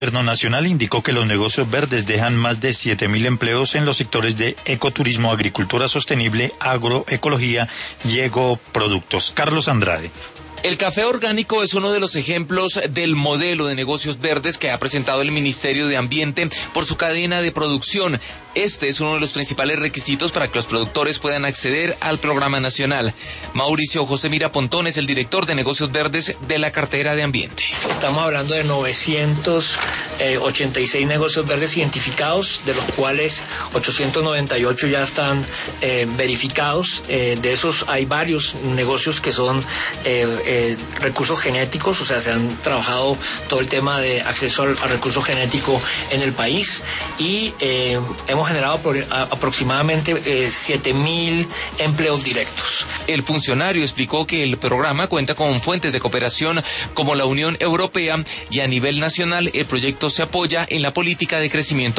El Gobierno Nacional indicó que los negocios verdes dejan más de 7.000 empleos en los sectores de ecoturismo, agricultura sostenible, agroecología y ecoproductos. Carlos Andrade. El café orgánico es uno de los ejemplos del modelo de negocios verdes que ha presentado el Ministerio de Ambiente por su cadena de producción. Este es uno de los principales requisitos para que los productores puedan acceder al programa nacional. Mauricio José Mira Pontón es el director de negocios verdes de la cartera de Ambiente. Estamos hablando de 986 negocios verdes identificados, de los cuales 898 ya están verificados. De esos hay varios negocios que son recursos genéticos, o sea, se han trabajado todo el tema de acceso al recurso genético en el país y hemos generado aproximadamente 7.000 empleos directos. El funcionario explicó que el programa cuenta con fuentes de cooperación como la Unión Europea y a nivel nacional el proyecto se apoya en la política de crecimiento